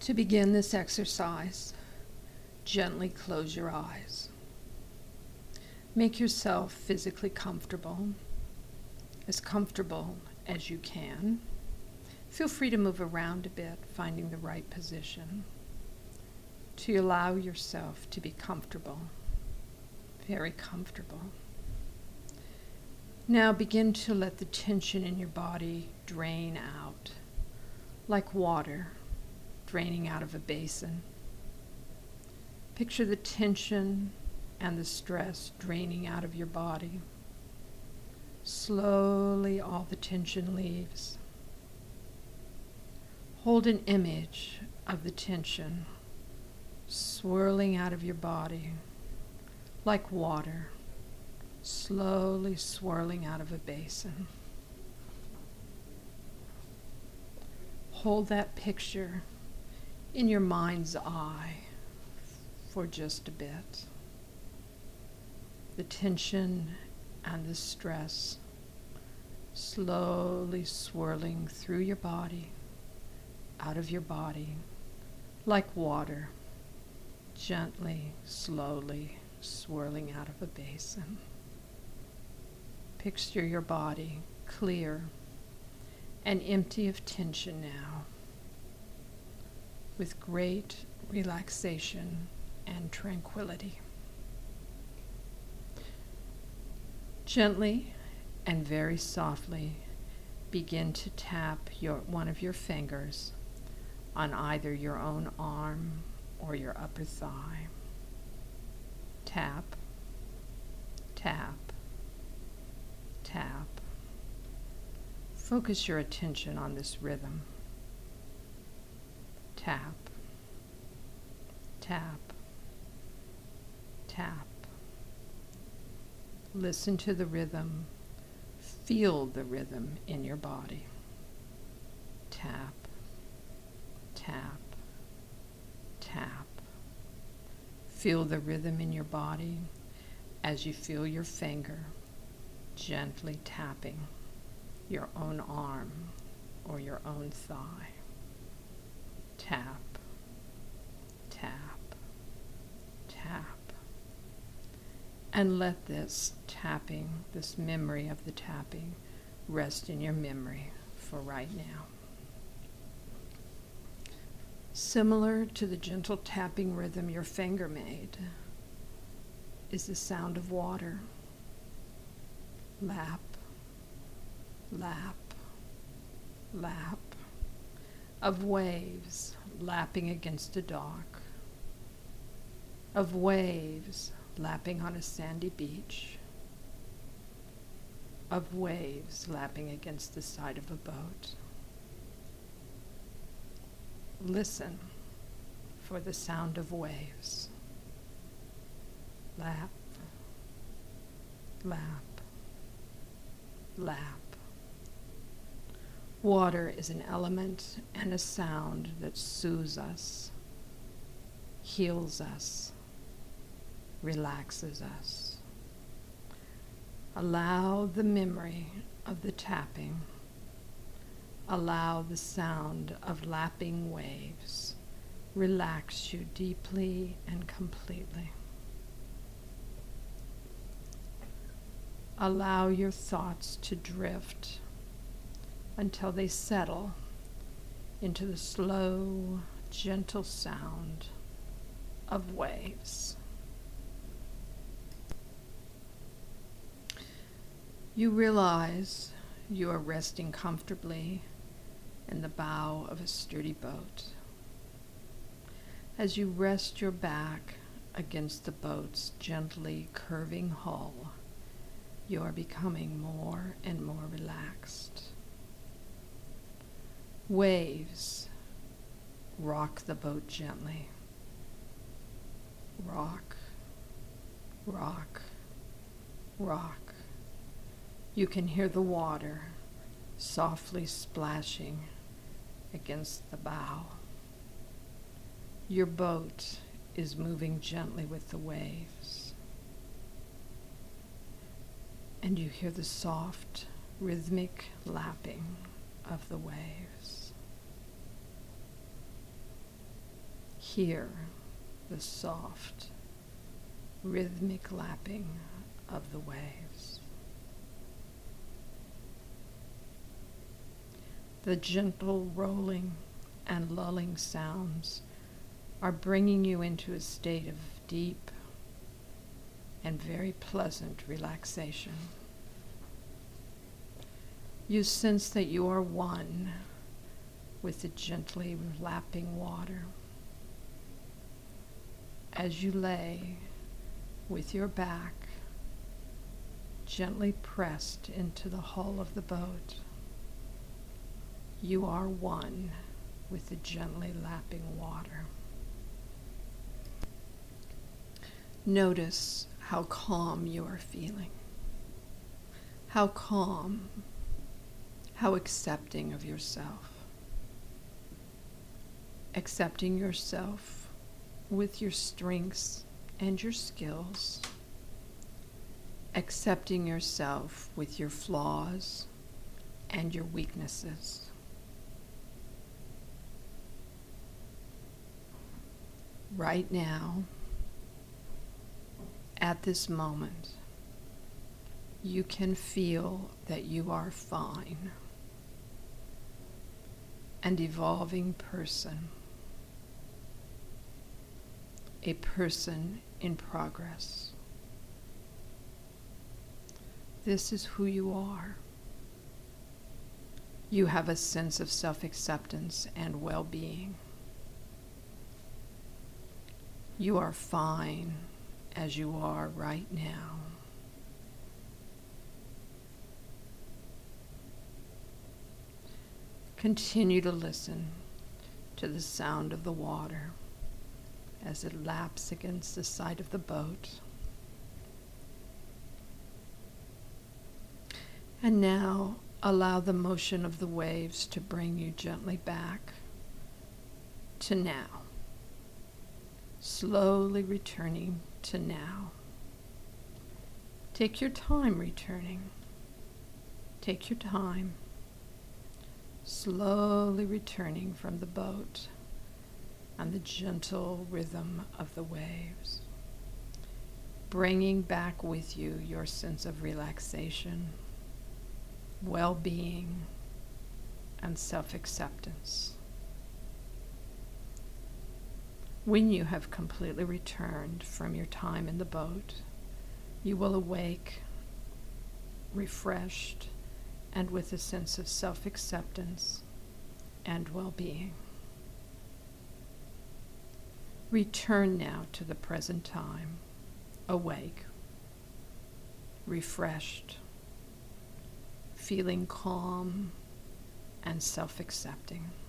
To begin this exercise, gently close your eyes. Make yourself physically comfortable as you can. Feel free to move around a bit, finding the right position to allow yourself to be comfortable, very comfortable. Now begin to let the tension in your body drain out, like water draining out of a basin. Picture the tension and the stress draining out of your body. Slowly, all the tension leaves. Hold an image of the tension swirling out of your body like water, slowly swirling out of a basin. Hold that picture in your mind's eye for just a bit. The tension and the stress slowly swirling through your body, out of your body, like water, gently, slowly swirling out of a basin. Picture your body clear and empty of tension now, with great relaxation and tranquility. Gently and very softly begin to tap one of your fingers on either your own arm or your upper thigh. Tap, tap, tap. Focus your attention on this rhythm. Tap, tap, tap. Listen to the rhythm. Feel the rhythm in your body. Tap, tap, tap. Feel the rhythm in your body as you feel your finger gently tapping your own arm or your own thigh. Tap, tap, tap. And let this tapping, this memory of the tapping, rest in your memory for right now. Similar to the gentle tapping rhythm your finger made is the sound of water. Lap, lap, lap. Of waves lapping against a dock, of waves lapping on a sandy beach, of waves lapping against the side of a boat. Listen for the sound of waves. Lap, lap, lap. Water is an element and a sound that soothes us, heals us, relaxes us. Allow the memory of the tapping, allow the sound of lapping waves relax you deeply and completely. Allow your thoughts to drift until they settle into the slow, gentle sound of waves. You realize you are resting comfortably in the bow of a sturdy boat. As you rest your back against the boat's gently curving hull, you are becoming more and more relaxed. Waves rock the boat gently. Rock, rock, rock. You can hear the water softly splashing against the bow. Your boat is moving gently with the waves. And you hear the soft, rhythmic lapping of the waves. Hear the soft, rhythmic lapping of the waves. The gentle rolling and lulling sounds are bringing you into a state of deep and very pleasant relaxation. You sense that you are one with the gently lapping water. As you lay with your back gently pressed into the hull of the boat, you are one with the gently lapping water. Notice how calm you are feeling. How calm, how accepting of yourself. Accepting yourself with your strengths and your skills. Accepting yourself with your flaws and your weaknesses. Right now, at this moment, you can feel that you are fine, an evolving person, a person in progress. This is who you are. You have a sense of self-acceptance and well-being. You are fine as you are right now. Continue to listen to the sound of the water as it laps against the side of the boat. And now allow the motion of the waves to bring you gently back to now. Slowly returning to now. Take your time returning. Take your time. Slowly returning from the boat and the gentle rhythm of the waves. Bringing back with you your sense of relaxation, well-being, and self-acceptance. When you have completely returned from your time in the boat, you will awake, refreshed, and with a sense of self-acceptance and well-being. Return now to the present time, awake, refreshed, feeling calm and self-accepting.